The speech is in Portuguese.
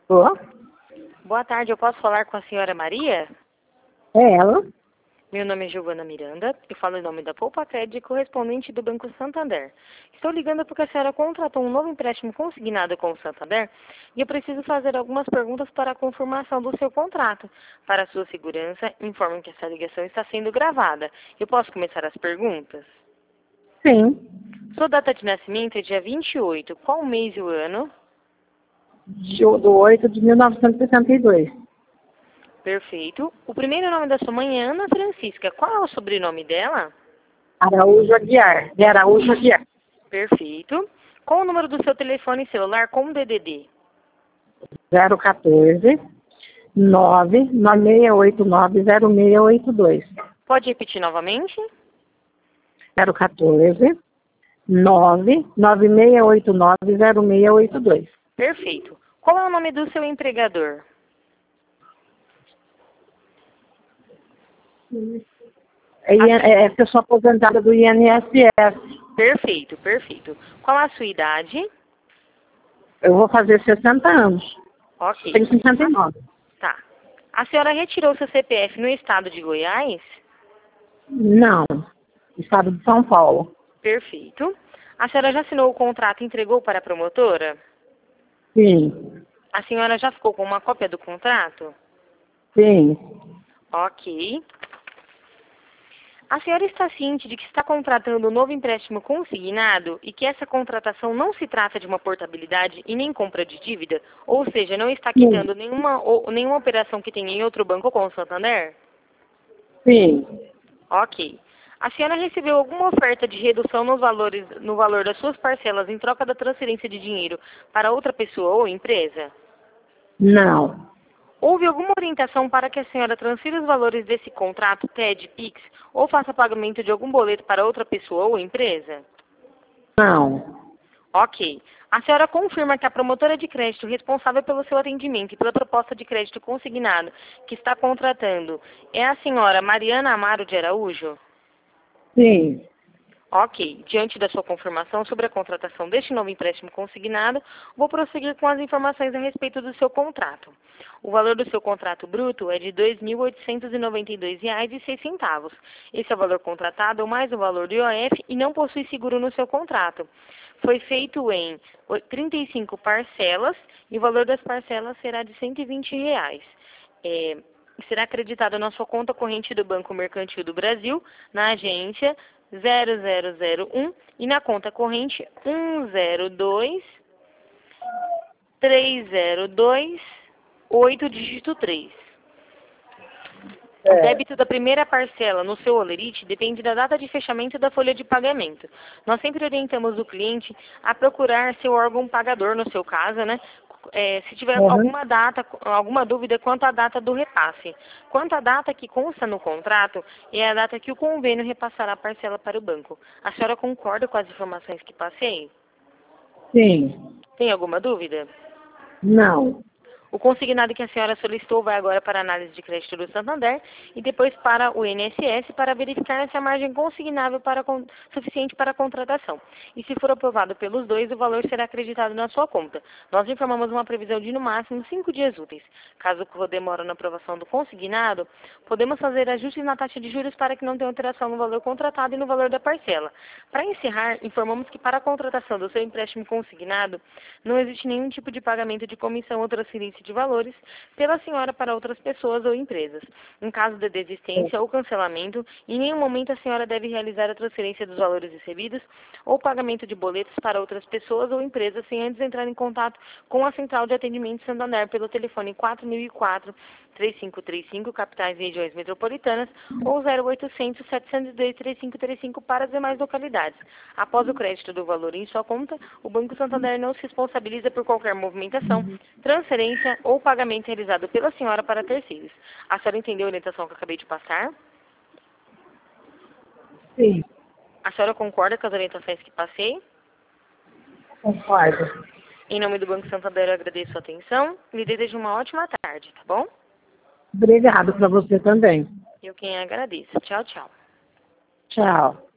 Tô. Boa tarde, eu posso falar com a senhora Maria? É ela? Meu nome é Giovana Miranda, eu falo em nome da Poupa Crédito, correspondente do Banco Santander. Estou ligando porque a senhora contratou um novo empréstimo consignado com o Santander e eu preciso fazer algumas perguntas para a confirmação do seu contrato. Para a sua segurança, informo que essa ligação está sendo gravada. Eu posso começar as perguntas? Sim. Sua data de nascimento é dia 28. Qual o mês e o ano? Do 8 de 1962. Perfeito. O primeiro nome da sua mãe é Ana Francisca. Qual é o sobrenome dela? Araújo Aguiar. De Araújo Aguiar. Perfeito. Qual o número do seu telefone celular com DDD? 014 99689 0682. Pode repetir novamente? 014 99689 0682. Perfeito. Qual é o nome do seu empregador? É pessoa aposentada do INSS. Perfeito, perfeito. Qual a sua idade? Eu vou fazer 60 anos. Ok. Tenho 59. Tá. A senhora retirou seu CPF no estado de Goiás? Não. Estado de São Paulo. Perfeito. A senhora já assinou o contrato e entregou para a promotora? Sim. A senhora já ficou com uma cópia do contrato? Sim. Ok. A senhora está ciente de que está contratando um novo empréstimo consignado e que essa contratação não se trata de uma portabilidade e nem compra de dívida? Ou seja, não está quitando nenhuma operação que tenha em outro banco com o Santander? Sim. Ok. A senhora recebeu alguma oferta de redução no valor das suas parcelas em troca da transferência de dinheiro para outra pessoa ou empresa? Não. Houve alguma orientação para que a senhora transfira os valores desse contrato, TED, PIX, ou faça pagamento de algum boleto para outra pessoa ou empresa? Não. Ok. A senhora confirma que a promotora de crédito responsável pelo seu atendimento e pela proposta de crédito consignado que está contratando é a senhora Mariana Amaro de Araújo? Sim. Ok. Diante da sua confirmação sobre a contratação deste novo empréstimo consignado, vou prosseguir com as informações a respeito do seu contrato. O valor do seu contrato bruto é de R$ 2.892,06. Esse é o valor contratado mais o valor do IOF e não possui seguro no seu contrato. Foi feito em 35 parcelas e o valor das parcelas será de R$ 120. Será acreditado na sua conta corrente do Banco Mercantil do Brasil, na agência 0001 e na conta corrente 102302 dígito 3. O débito da primeira parcela no seu holerite depende da data de fechamento da folha de pagamento. Nós sempre orientamos o cliente a procurar seu órgão pagador, no seu caso, né? Se tiver alguma dúvida quanto à data do repasse. Quanto à data que consta no contrato, é a data que o convênio repassará a parcela para o banco. A senhora concorda com as informações que passei? Sim. Tem alguma dúvida? Não. O consignado que a senhora solicitou vai agora para a análise de crédito do Santander e depois para o INSS para verificar se a margem consignável suficiente para a contratação. E se for aprovado pelos dois, o valor será acreditado na sua conta. Nós informamos uma previsão de no máximo 5 dias úteis. Caso ocorra demora na aprovação do consignado, podemos fazer ajustes na taxa de juros para que não tenha alteração no valor contratado e no valor da parcela. Para encerrar, informamos que para a contratação do seu empréstimo consignado, não existe nenhum tipo de pagamento de comissão ou transferência de valores pela senhora para outras pessoas ou empresas. Em caso de desistência ou cancelamento, em nenhum momento a senhora deve realizar a transferência dos valores recebidos ou pagamento de boletos para outras pessoas ou empresas sem antes entrar em contato com a Central de Atendimento Santander pelo telefone 4004-3535, capitais e regiões metropolitanas, ou 0800-702-3535 para as demais localidades. Após o crédito do valor em sua conta, o Banco Santander não se responsabiliza por qualquer movimentação, transferência ou pagamento realizado pela senhora para terceiros. A senhora entendeu a orientação que eu acabei de passar? Sim. A senhora concorda com as orientações que passei? Concordo. Em nome do Banco Santander, eu agradeço a atenção e lhe desejo uma ótima tarde, tá bom? Obrigado para você também. Eu quem agradeço. Tchau, tchau. Tchau.